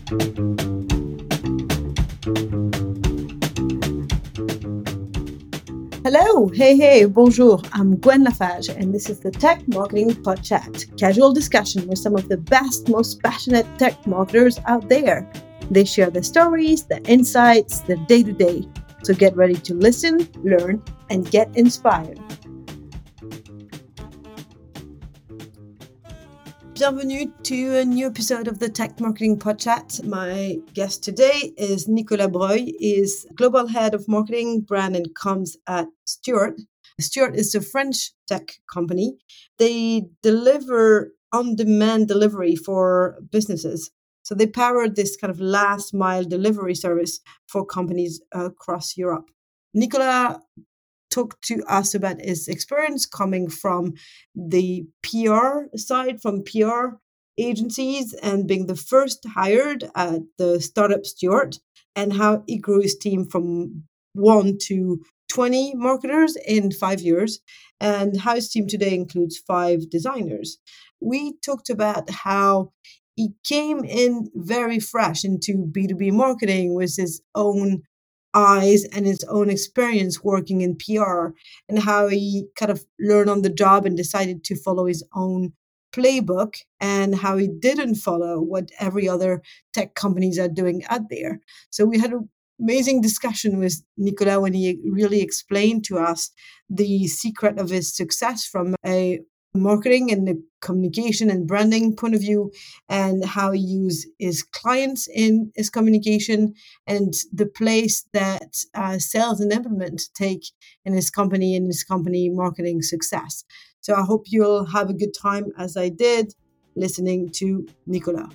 Hello, hey, bonjour. I'm Gwen Lafage, and this is the Tech Marketing Pod Chat, casual discussion with some of the best, most passionate tech marketers out there. They share their stories, their insights, their day-to-day. So get ready to listen, learn, and get inspired. Bienvenue to a new episode of the Tech Marketing Pod Chat. My guest today is Nicolas Breuil. He is Global Head of Marketing, Brand and Comms at Stuart. Stuart is a French tech company. They deliver on-demand delivery for businesses. So they power this kind of last mile delivery service for companies across Europe. Nicolas talked to us about his experience coming from the PR side, from PR agencies, and being the first hired at the startup Stuart, and how he grew his team from 1 to 20 marketers in 5 years, and how his team today includes 5 designers. We talked about how he came in very fresh into B2B marketing with his own eyes and his own experience working in PR, and how he kind of learned on the job and decided to follow his own playbook, and how he didn't follow what every other tech companies are doing out there. So we had an amazing discussion with Nicolas when he really explained to us the secret of his success from a marketing and the communication and branding point of view, and how he used his clients in his communication, and the place that sales enablement take in his company and his company marketing success. So I hope you'll have a good time, as I did, listening to Nicolas.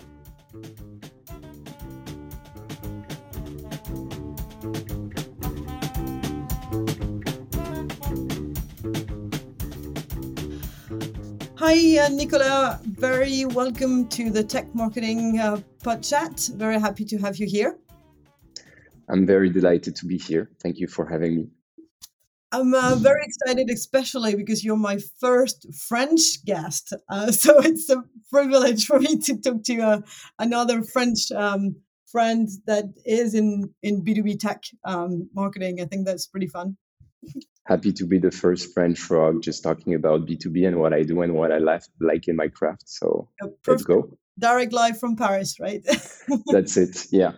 Hi, Nicolas. Very welcome to the Tech Marketing Pod Chat. Very happy to have you here. I'm very delighted to be here. Thank you for having me. I'm very excited, especially because you're my first French guest. So it's a privilege for me to talk to another French friend that is in B2B tech marketing. I think that's pretty fun. Happy to be the first French frog just talking about B2B and what I do and what I like in my craft. So let's go. Direct live from Paris, right? That's it. Yeah.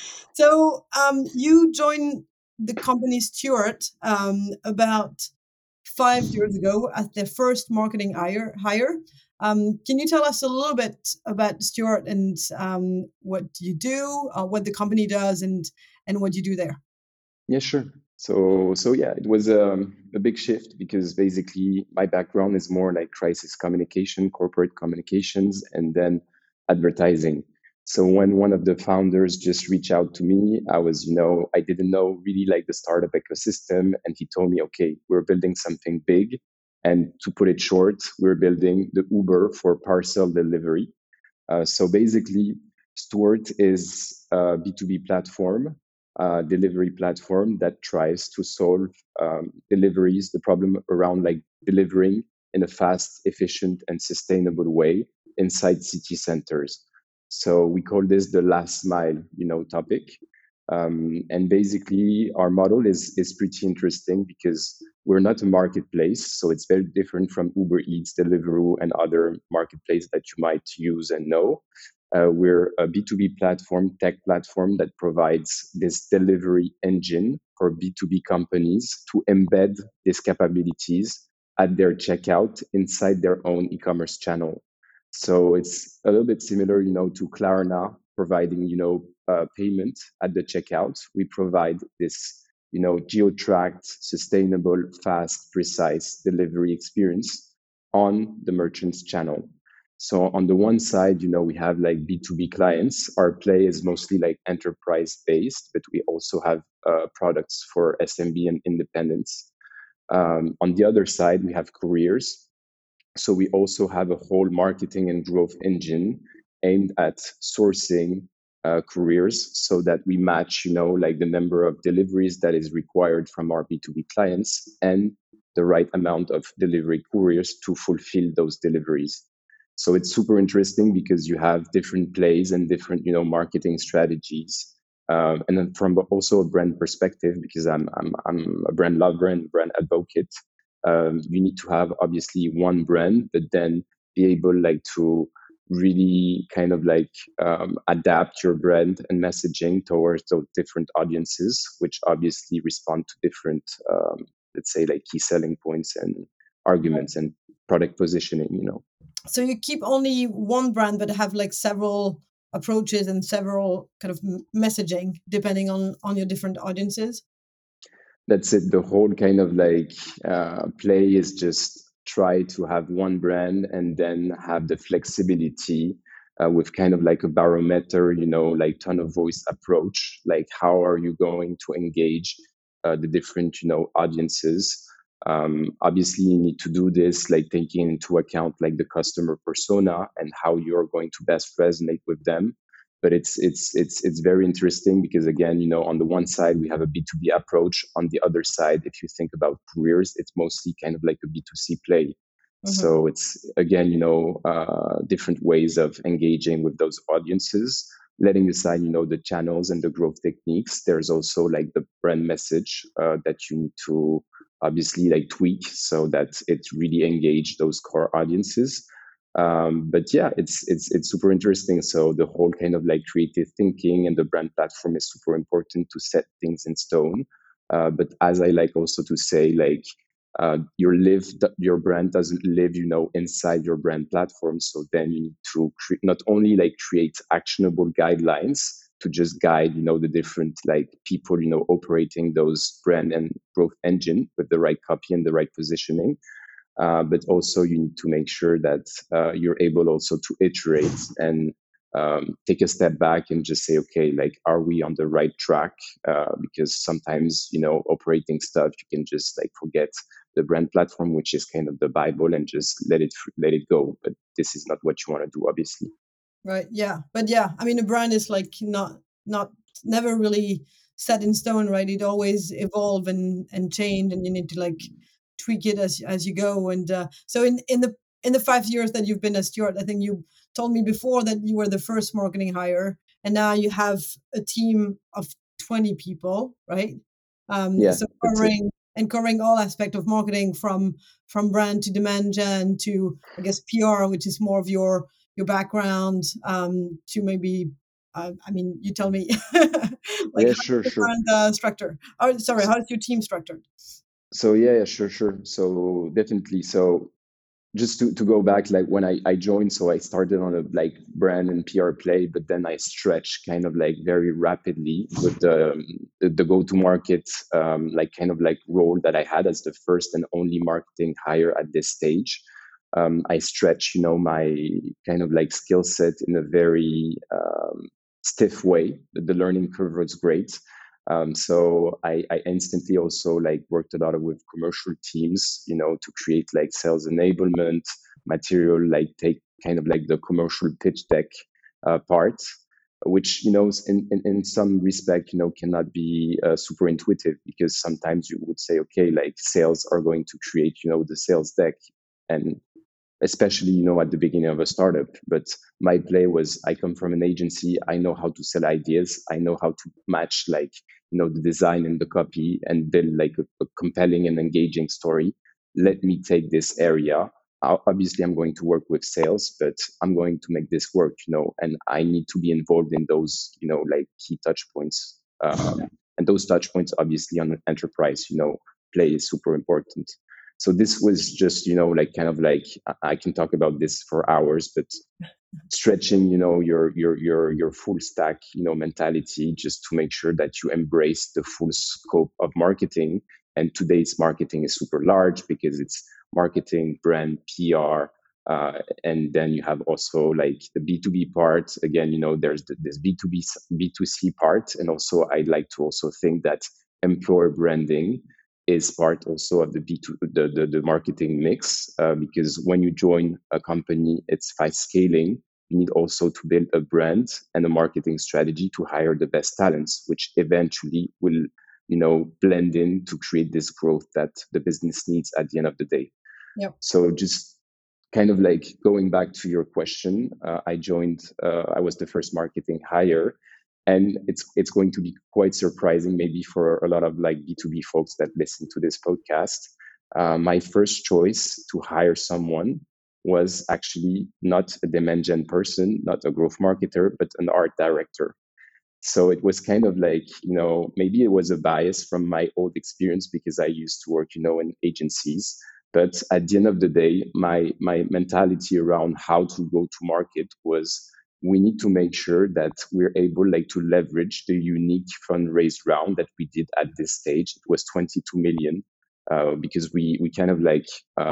So you joined the company Stuart about 5 years ago as their first marketing hire. Can you tell us a little bit about Stuart and what you do, what the company does, and what you do there? Yeah, sure. So yeah, it was a big shift because basically my background is more like crisis communication, corporate communications, and then advertising. So when one of the founders just reached out to me, I didn't know really like the startup ecosystem. And he told me, okay, we're building something big. And to put it short, we're building the Uber for parcel delivery. So basically, Stuart is a B2B platform, delivery platform that tries to solve deliveries, the problem around like delivering in a fast, efficient, and sustainable way inside city centers. So we call this the last mile, topic. And basically, our model is pretty interesting because we're not a marketplace, so it's very different from Uber Eats, Deliveroo, and other marketplaces that you might use and know. We're a B2B platform, tech platform that provides this delivery engine for B2B companies to embed these capabilities at their checkout inside their own e-commerce channel. So it's a little bit similar, to Klarna providing, payment at the checkout. We provide this, geo-tracked, sustainable, fast, precise delivery experience on the merchant's channel. So on the one side, we have like B2B clients. Our play is mostly like enterprise based, but we also have products for SMB and independents. On the other side, we have careers. So we also have a whole marketing and growth engine aimed at sourcing careers so that we match, like the number of deliveries that is required from our B2B clients and the right amount of delivery couriers to fulfill those deliveries. So it's super interesting because you have different plays and different, marketing strategies. And then from also a brand perspective, because I'm a brand lover and brand advocate, you need to have obviously one brand, but then be able like to really kind of like adapt your brand and messaging towards those different audiences, which obviously respond to different, let's say, like key selling points and arguments and product positioning. So you keep only one brand, but have like several approaches and several kind of messaging depending on your different audiences. That's it. The whole kind of like play is just try to have one brand and then have the flexibility with kind of like a barometer, like tone of voice approach. Like, how are you going to engage the different, audiences? Obviously, you need to do this like taking into account like the customer persona and how you're going to best resonate with them. But it's very interesting because again, on the one side we have a B2B approach. On the other side, if you think about careers, it's mostly kind of like a B2C play. Mm-hmm. So it's again, different ways of engaging with those audiences. Letting aside, the channels and the growth techniques, there's also like the brand message that you need to obviously like tweak so that it really engage those core audiences. But yeah, it's super interesting. So the whole kind of like creative thinking and the brand platform is super important to set things in stone. But as I like also to say, like your brand doesn't live, inside your brand platform. So then you need to not only like create actionable guidelines to just guide, the different like people, operating those brand and growth engine with the right copy and the right positioning, but also you need to make sure that you're able also to iterate and take a step back and just say, okay, like, are we on the right track? Because sometimes, operating stuff, you can just like forget the brand platform, which is kind of the Bible, and just let it go. But this is not what you want to do, obviously. Right. Yeah. But yeah, I mean, a brand is like not never really set in stone, right? It always evolve and change, and you need to like tweak it as you go. And so in the 5 years that you've been a steward, I think you told me before that you were the first marketing hire, and now you have a team of 20 people, right? Yeah, So that's it. covering all aspect of marketing from brand to demand gen to, I guess, PR, which is more of your background, to maybe I mean, you tell me, like Yeah, how's sure, the sure. brand structure? Oh, sorry, how's your team structured? So yeah, sure, sure. So definitely. So just to go back, like when I joined, so I started on a like brand and PR play, but then I stretched kind of like very rapidly with the go-to market, like kind of like role that I had as the first and only marketing hire at this stage. I stretched, my kind of like skill set in a very stiff way. The learning curve was great. So I instantly also like worked a lot with commercial teams, to create like sales enablement material, like take kind of like the commercial pitch deck part, which, in some respect, cannot be super intuitive, because sometimes you would say, okay, like sales are going to create, the sales deck, and especially, at the beginning of a startup. But my play was, I come from an agency. I know how to sell ideas. I know how to match like, the design and the copy and build like a compelling and engaging story. Let me take this area. Obviously, I'm going to work with sales, but I'm going to make this work, and I need to be involved in those, like key touch points. And those touch points, obviously, on an enterprise, play is super important. So this was just, like kind of like, I can talk about this for hours, but stretching, your full stack, mentality, just to make sure that you embrace the full scope of marketing. And today's marketing is super large because it's marketing, brand, PR, and then you have also like the B2B part. Again, there's this B2B, B2C part. And also I'd like to also think that employer branding is part also of the B2, the marketing mix, because when you join a company, it's fast scaling. You need also to build a brand and a marketing strategy to hire the best talents, which eventually will, blend in to create this growth that the business needs at the end of the day. Yep. So just kind of like going back to your question, I joined. I was the first marketing hire, and it's going to be quite surprising, maybe for a lot of like B2B folks that listen to this podcast. My first choice to hire someone was actually not a demand gen person, not a growth marketer, but an art director. So it was kind of like, maybe it was a bias from my old experience because I used to work, in agencies. But at the end of the day, my mentality around how to go to market was we need to make sure that we're able like to leverage the unique fundraise round that we did at this stage. It was 22 million because we kind of like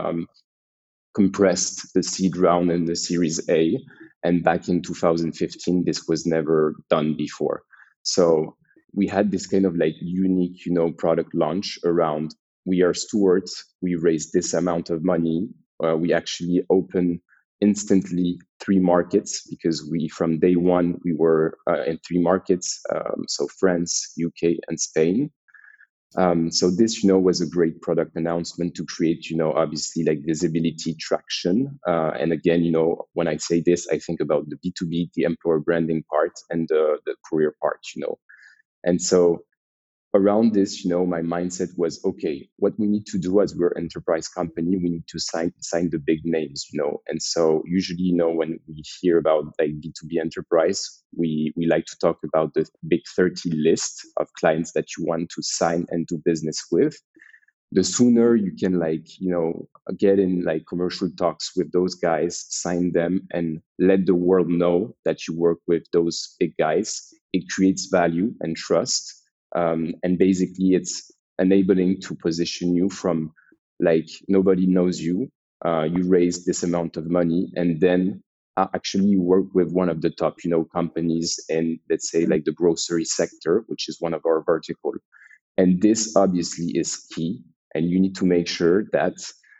compressed the seed round and the Series A. And back in 2015, this was never done before. So we had this kind of like unique, product launch around we are stewards. We raised this amount of money. We actually opened instantly 3 markets because we from day one we were in 3 markets, so France, UK, and Spain. So this, was a great product announcement to create, obviously like visibility, traction. And again, when I say this, I think about the B2B, the employer branding part, and the career part. And so around this, my mindset was, okay, what we need to do as we're an enterprise company, we need to sign the big names. And so usually, when we hear about like B2B enterprise, we like to talk about the big 30 list of clients that you want to sign and do business with. The sooner you can like, get in like commercial talks with those guys, sign them and let the world know that you work with those big guys, it creates value and trust. And basically it's enabling to position you from like nobody knows you. You raise this amount of money and then actually you work with one of the top, companies in, let's say, like the grocery sector, which is one of our vertical. And this obviously is key. And you need to make sure that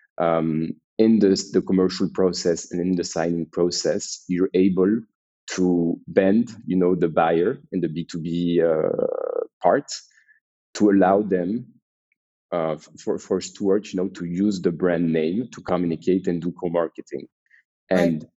in the commercial process and in the signing process, you're able to bend, the buyer in the B2B part to allow them for stewards, to use the brand name to communicate and do co-marketing. Right. And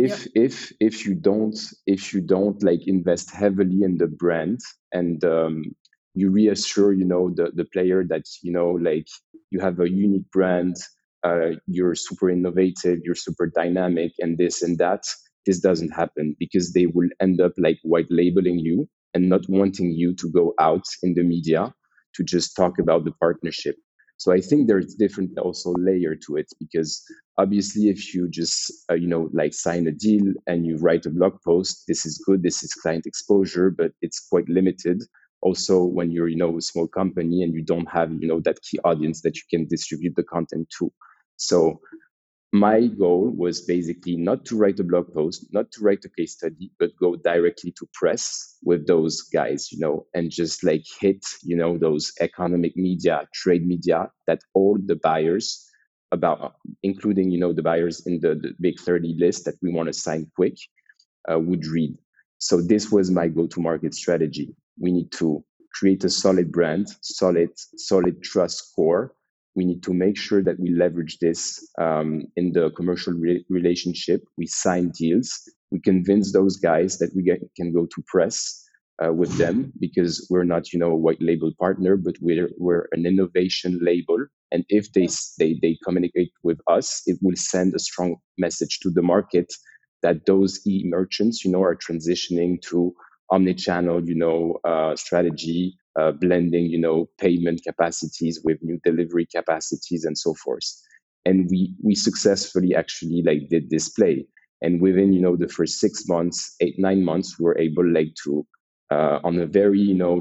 if you don't like invest heavily in the brand and you reassure the player that like you have a unique brand, you're super innovative, you're super dynamic, and this and that, this doesn't happen because they will end up like white labeling you and not wanting you to go out in the media to just talk about the partnership. So I think there's different also layer to it because obviously if you just like sign a deal and you write a blog post, this is good, this is client exposure, but it's quite limited also when you're a small company and you don't have that key audience that you can distribute the content to. So my goal was basically not to write a blog post, not to write a case study, but go directly to press with those guys, and just like hit, those economic media, trade media that all the buyers about, including, the buyers in the big 30 list that we want to sign quick, would read. So this was my go-to-market strategy. We need to create a solid brand, solid trust score. We need to make sure that we leverage this in the commercial relationship. We sign deals. We convince those guys that can go to press with them because we're not, a white label partner, but we're an innovation label. And if they communicate with us, it will send a strong message to the market that those e-merchants, are transitioning to omni-channel, strategy, blending, payment capacities with new delivery capacities and so forth. And we successfully actually like did this play. And within, the first 6 months, 8, 9 months, we were able like to, on a very,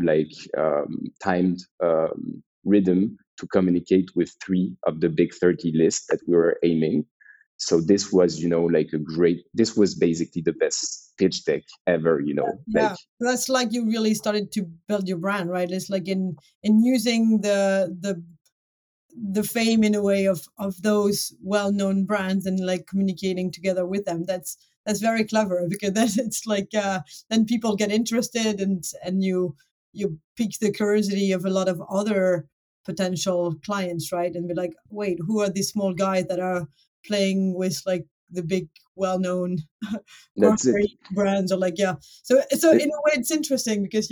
timed rhythm to communicate with 3 of the big 30 lists that we were aiming. So this was, like this was basically the best pitch deck ever, like. Yeah, that's like you really started to build your brand, right? It's like in using the fame in a way of those well-known brands and like communicating together with them. That's very clever because then it's like then people get interested and you pique the curiosity of a lot of other potential clients, right? And be like, wait, who are these small guys that are playing with like the big well-known That's it. grocery brands are like, yeah. So in It a way it's interesting because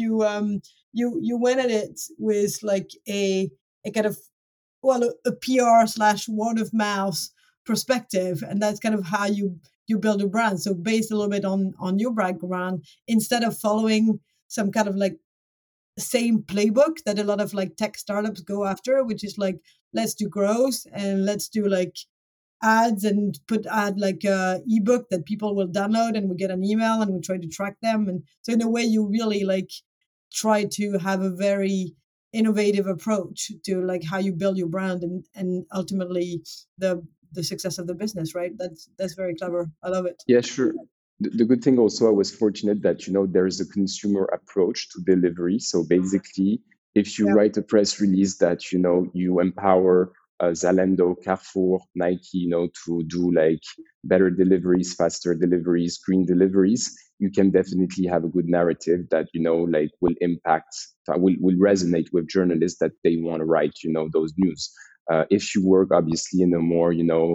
you went at it with like a kind of, well, a PR slash word of mouth perspective, and that's kind of how you build a brand. So based a little bit on your background, instead of following some kind of like same playbook that a lot of like tech startups go after, which is like, let's do growth and let's do like ads and add like a ebook that people will download and we get an email and we try to track them. And so in a way you really like try to have a very innovative approach to like how you build your brand and ultimately the success of the business, right? That's very clever. I love it. Yeah, sure. The good thing also, I was fortunate that, there is a consumer approach to delivery. So basically, if you Yeah. write a press release that, you empower Zalando, Carrefour, Nike, to do like better deliveries, faster deliveries, green deliveries, you can definitely have a good narrative that, like will impact, will resonate with journalists that they want to write, those news. If you work obviously in a more,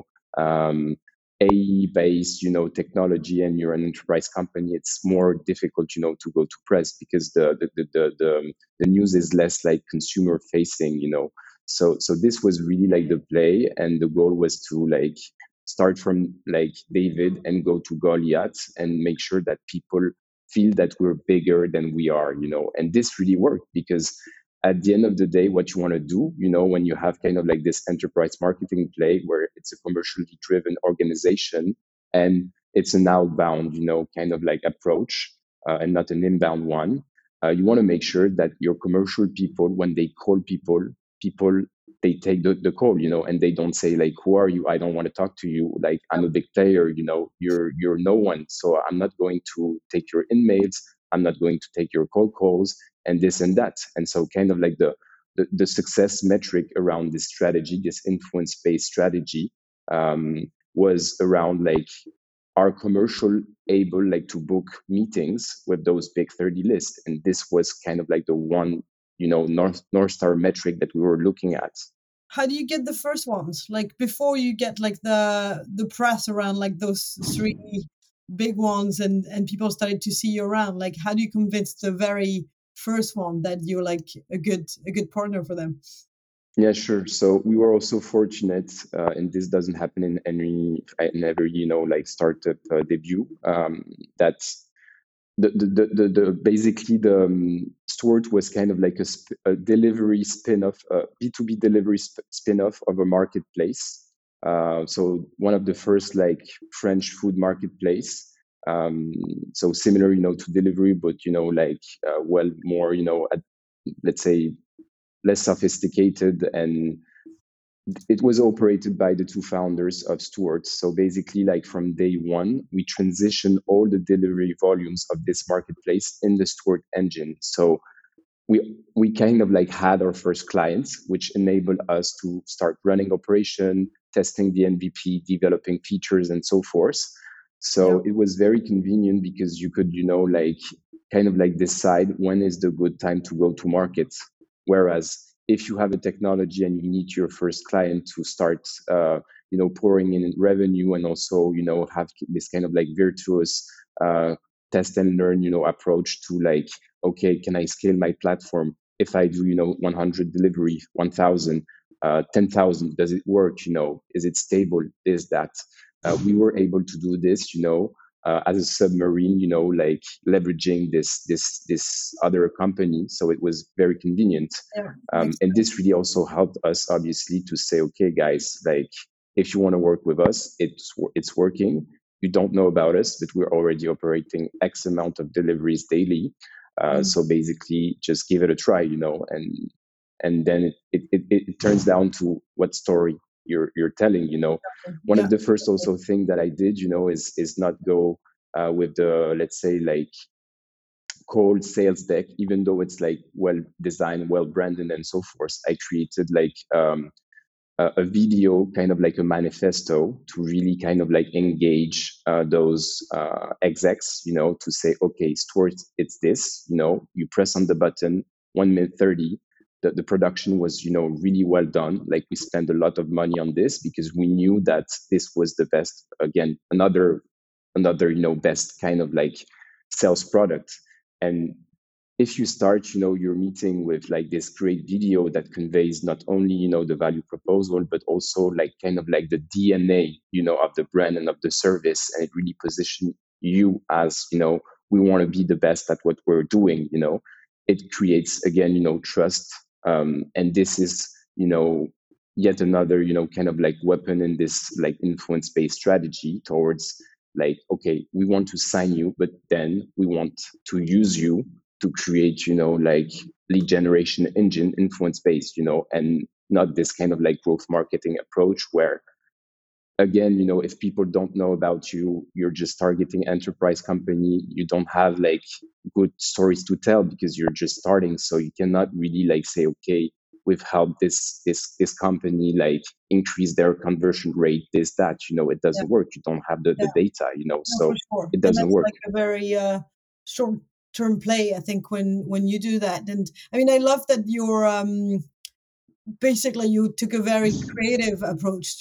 um, AI-based, technology, and you're an enterprise company, it's more difficult, to go to press because the news is less like consumer facing, So this was really like the play, and the goal was to like start from like David and go to Goliath and make sure that people feel that we're bigger than we are, And this really worked because at the end of the day, what you want to do, when you have kind of like this enterprise marketing play where it's a commercially driven organization and it's an outbound, kind of like approach and not an inbound one, you want to make sure that your commercial people, when they call people, they take the call, and they don't say like, who are you? I don't want to talk to you. Like, I'm a big player, you're no one. So I'm not going to take your emails. I'm not going to take your cold calls and this and that. And so kind of like the success metric around this strategy, this influence based strategy, was around like, are commercial able like to book meetings with those big 30 lists? And this was kind of like the one, North Star metric that we were looking at. How do you get the first ones? Like before you get like the press around like those three big ones and people started to see you around, like how do you convince the very first one that you're like a good partner for them? Yeah, sure. So we were also fortunate, and this doesn't happen in every, like startup debut. That the basically the Stuart was kind of like a delivery spin-off, B2B delivery spin-off of a marketplace. So one of the first like French food marketplace. So similar, to delivery, but like well more, let's say less sophisticated, and it was operated by the two founders of Stewart's. So basically, like from day one, we transitioned all the delivery volumes of this marketplace in the Stewart engine. So we kind of like had our first clients, which enabled us to start running operation, testing the MVP, developing features, and so forth. Yeah. So it was very convenient because you could, like kind of like decide when is the good time to go to market. Whereas if you have a technology and you need your first client to start, pouring in revenue and also, have this kind of like virtuous test and learn, approach to like, okay, can I scale my platform? If I do, 100 delivery, 1,000, 10,000, does it work? Is it stable? Is that? We were able to do this, as a submarine, like leveraging this other company. So it was very convenient. Yeah. And this really also helped us, obviously, to say, okay, guys, like if you want to work with us, it's working. You don't know about us, but we're already operating X amount of deliveries daily. Mm. So basically, just give it a try, and then it turns down to what story you're telling. One Yeah. of the first also thing that I did, is not go with the, let's say, like cold sales deck, even though it's like well designed, well branded, and so forth. I created like a video, kind of like a manifesto, to really kind of like engage those execs, to say, okay, Stuart, it's this, you press on the button, 1 minute 30. the production was, really well done. Like we spent a lot of money on this because we knew that this was the best, again, another, best kind of like sales product. And if you start, your meeting with like this great video that conveys not only, the value proposal, but also like kind of like the DNA, of the brand and of the service, and it really position you as, we want to be the best at what we're doing, it creates again, trust. And this is, yet another, kind of like weapon in this like influence-based strategy towards like, okay, we want to sign you, but then we want to use you to create, like lead generation engine influence based, and not this kind of like growth marketing approach where, again, if people don't know about you, you're just targeting enterprise company, you don't have like good stories to tell because you're just starting. So you cannot really like say, okay, we've helped this company like increase their conversion rate, this, that, it Yeah. doesn't work. You don't have the Yeah. data, No, for so sure. it And doesn't that's work. like a very short-term play, I think, when you do that. And I mean, I love that you're basically you took a very creative approach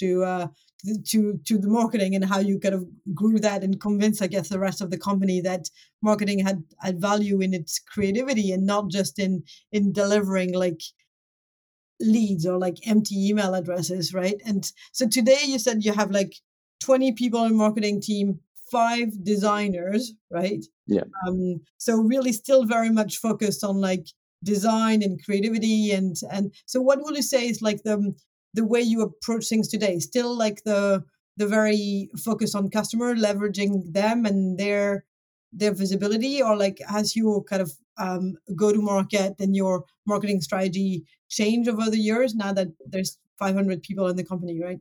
to the marketing and how you kind of grew that and convinced, I guess, the rest of the company that marketing had value in its creativity and not just in delivering like leads or like empty email addresses, right? And so today you said you have like 20 people in marketing team, 5 designers, right? Yeah. So really still very much focused on like design and creativity and so what would you say is like the way you approach things today? Still like the very focus on customer, leveraging them and their visibility, or like has your kind of go to market and your marketing strategy changed over the years now that there's 500 people in the company, right?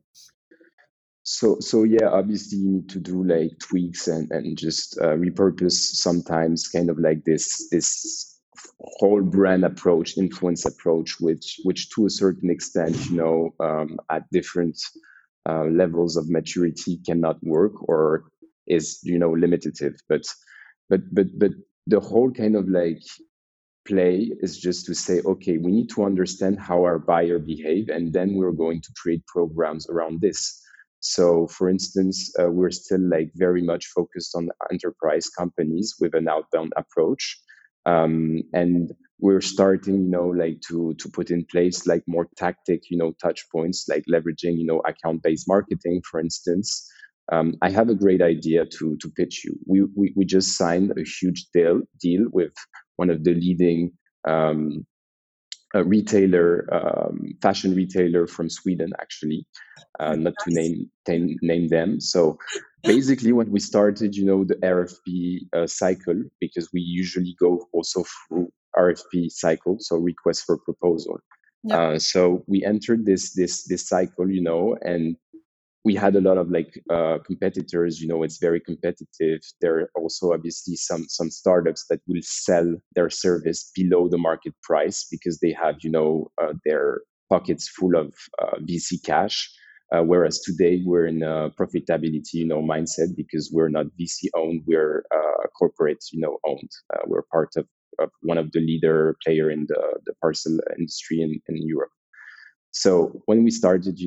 So yeah, obviously you need to do like tweaks and just repurpose sometimes, kind of like this whole brand approach, influence approach, which to a certain extent, at different levels of maturity cannot work or is, limitative. But the whole kind of like play is just to say, okay, we need to understand how our buyer behave, and then we're going to create programs around this. So, for instance, we're still like very much focused on enterprise companies with an outbound approach, and we're starting, like to put in place like more tactic, touch points, like leveraging, account-based marketing, for instance. I have a great idea to pitch you. We just signed a huge deal with one of the leading fashion retailer from Sweden, actually, not to name them. So basically, when we started, the RFP cycle, because we usually go also through RFP cycle, so request for proposal. Yeah. So we entered this cycle, and we had a lot of like competitors. It's very competitive. There are also obviously some startups that will sell their service below the market price because they have their pockets full of VC cash. Whereas today we're in a profitability mindset because we're not VC owned, we're corporate owned. We're part of one of the leader player in the parcel industry in Europe. So when we started,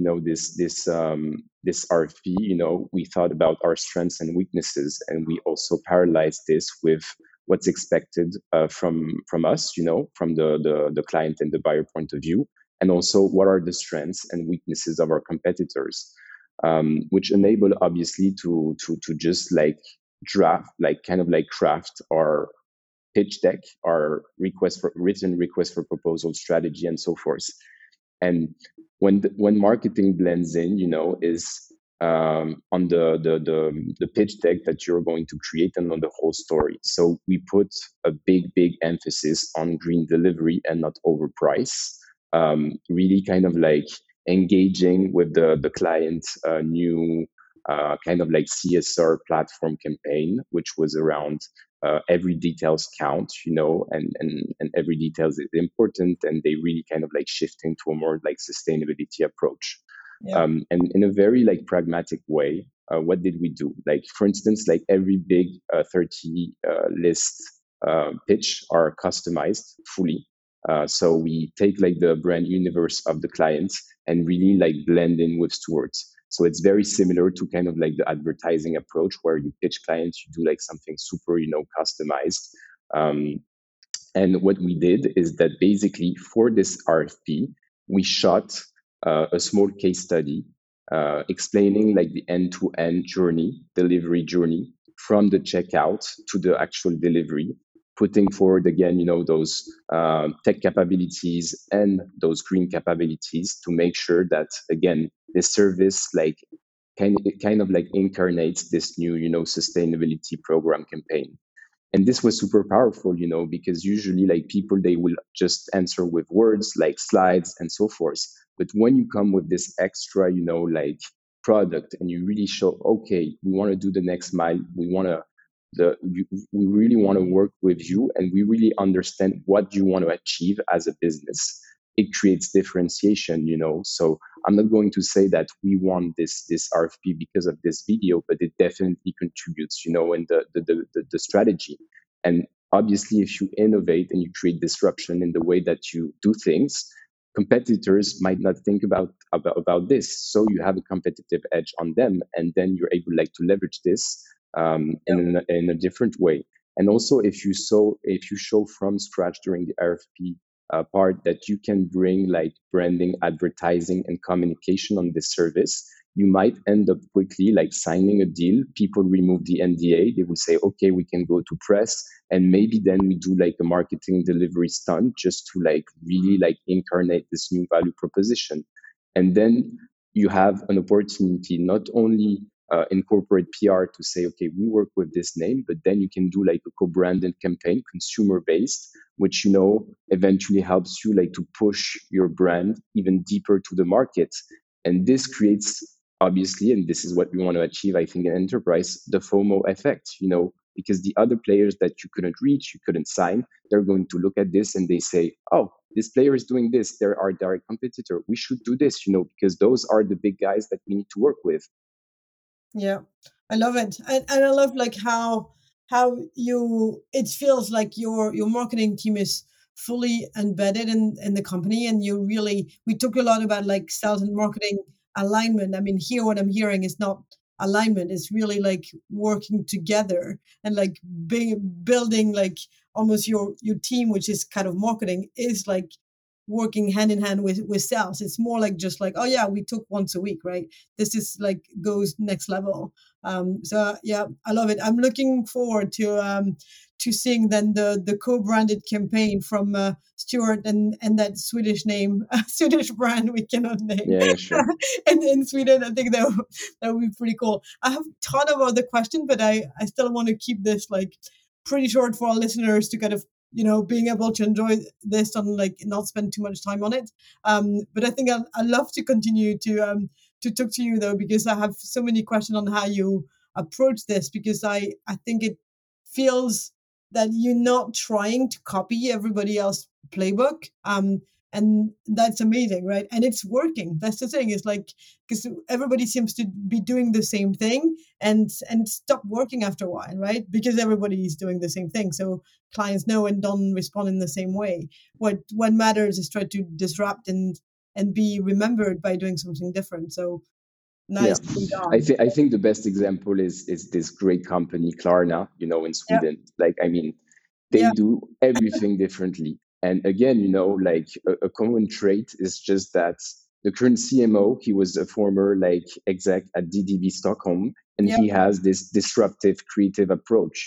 this RFP, we thought about our strengths and weaknesses, and we also parallelized this with what's expected from us, from the client and the buyer point of view, and also what are the strengths and weaknesses of our competitors, which enable obviously to just like draft, like kind of like craft our pitch deck, our written request for proposal strategy, and so forth. And when marketing blends in, is on the pitch deck that you're going to create and on the whole story. So we put a big emphasis on green delivery and not overprice. Really kind of like engaging with the client, new kind of like CSR platform campaign, which was around every details count, and every details is important, and they really kind of like shifting to a more like sustainability approach. Yeah. And in a very like pragmatic way, what did we do? Like, for instance, like every big 30 list pitch are customized fully. So we take like the brand universe of the clients and really like blend in with stewards. So it's very similar to kind of like the advertising approach where you pitch clients, you do like something super, customized. Um, and what we did is that basically for this RFP, we shot a small case study explaining like the end-to-end journey, delivery journey from the checkout to the actual delivery, putting forward again, those tech capabilities and those green capabilities to make sure that again, this service like kind of like incarnates this new, sustainability program campaign. And this was super powerful, because usually like people they will just answer with words like slides and so forth, but when you come with this extra, like product, and you really show, okay, we want to do the next mile, we want to we really want to work with you, and we really understand what you want to achieve as a business, it creates differentiation. So I'm not going to say that we won this RFP because of this video, but it definitely contributes, in the strategy. And obviously, if you innovate and you create disruption in the way that you do things, competitors might not think about this. So you have a competitive edge on them, and then you're able like to leverage this in a different way. And also, if you show from scratch during the RFP part that you can bring like branding, advertising, and communication on this service, you might end up quickly like signing a deal. People remove the NDA. They will say, okay, we can go to press, and maybe then we do like a marketing delivery stunt just to like really like incarnate this new value proposition. And then you have an opportunity not only in corporate PR to say, okay, we work with this name, but then you can do like a co-branded campaign, consumer based, which eventually helps you like to push your brand even deeper to the market. And this creates obviously, and this is what we want to achieve, I think, in enterprise, the FOMO effect, because the other players that you couldn't reach, you couldn't sign, they're going to look at this and they say, oh, this player is doing this, they're our direct competitor, we should do this, because those are the big guys that we need to work with. Yeah, I love it, and I love like how you it feels like your marketing team is fully embedded in the company, and you really we talk a lot about like sales and marketing alignment. I mean, here what I'm hearing is not alignment; it's really like working together and like building like almost your team, which is kind of marketing, is like working hand in hand with sales. It's more like just like, oh yeah, we took once a week, right? This is like goes next level. So yeah, I love it. I'm looking forward to seeing then the co-branded campaign from Stuart and that Swedish name, Swedish brand we cannot name, Yeah, sure. and in Sweden. I think that would be pretty cool. I have a ton of other questions, but I still want to keep this like pretty short for our listeners to kind of being able to enjoy this and like not spend too much time on it. But I think I love to continue to talk to you though, because I have so many questions on how you approach this, because I think it feels that you're not trying to copy everybody else's playbook. And that's amazing, right? And it's working. That's the thing. It's like because everybody seems to be doing the same thing, and stop working after a while, right? Because everybody is doing the same thing. So clients know and don't respond in the same way. What matters is try to disrupt and be remembered by doing something different. So Yeah, nice I done. think the best example is this great company Klarna, in Yeah, Sweden. Like, I mean, they yeah, do everything differently. And again, like a common trait is just that the current CMO, he was a former like exec at DDB Stockholm, and yeah, he has this disruptive, creative approach.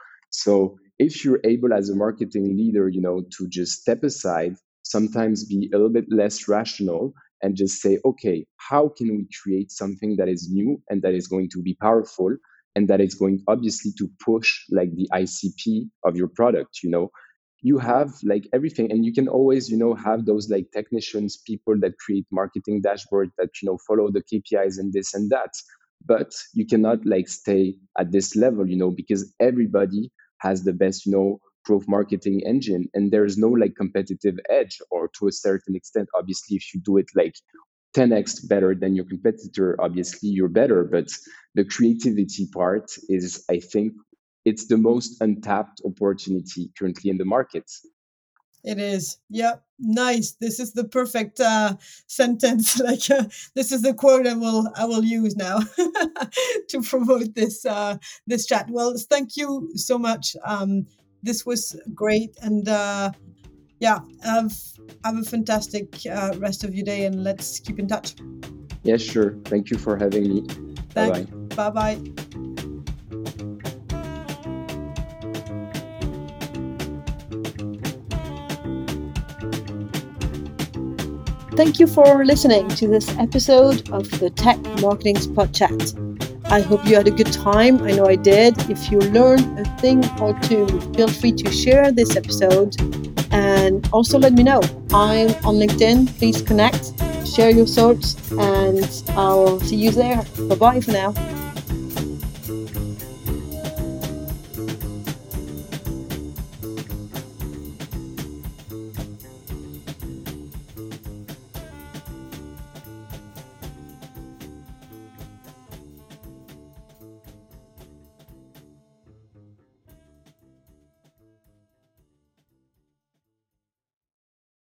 So if you're able as a marketing leader, to just step aside, sometimes be a little bit less rational, and just say, okay, how can we create something that is new and that is going to be powerful and that is going obviously to push like the ICP of your product? You have like everything, and you can always have those like technicians, people that create marketing dashboard that follow the KPIs and this and that, but you cannot like stay at this level, because everybody has the best growth marketing engine, and there's no like competitive edge, or to a certain extent, obviously if you do it like 10x better than your competitor, obviously you're better. But the creativity part is, I think, it's the most untapped opportunity currently in the market. It is. Yep. Nice. This is the perfect sentence. This is the quote I will use now to promote this chat. Well, thank you so much. This was great, and yeah, have a fantastic rest of your day, and let's keep in touch. Yeah, sure. Thank you for having me. Bye-bye. Bye-bye. Thank you for listening to this episode of the Tech Marketing Spot Chat. I hope you had a good time. I know I did. If you learned a thing or two, feel free to share this episode and also let me know. I'm on LinkedIn. Please connect, share your thoughts, and I'll see you there. Bye-bye for now.